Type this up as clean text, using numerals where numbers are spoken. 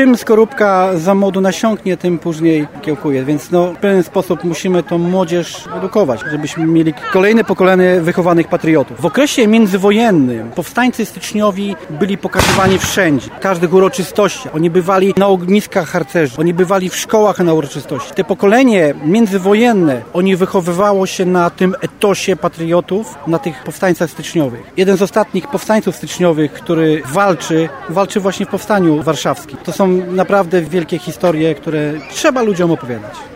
czym skorupka za młodu nasiąknie, tym później kiełkuje. Więc w pewien sposób musimy tą młodzież edukować, żebyśmy mieli kolejne pokolenie wychowanych patriotów. W okresie międzywojennym powstańcy styczniowi byli pokazywani wszędzie, w każdych uroczystościach. Oni bywali na ogniskach harcerzy, oni bywali w szkołach na uroczystości. Te pokolenie międzywojenne, oni wychowywało się na tym etosie patriotów, na tych powstańcach styczniowych. Jeden z ostatnich powstańców styczniowych, który walczy właśnie w powstaniu warszawskim. To są naprawdę wielkie historie, które trzeba ludziom opowiadać.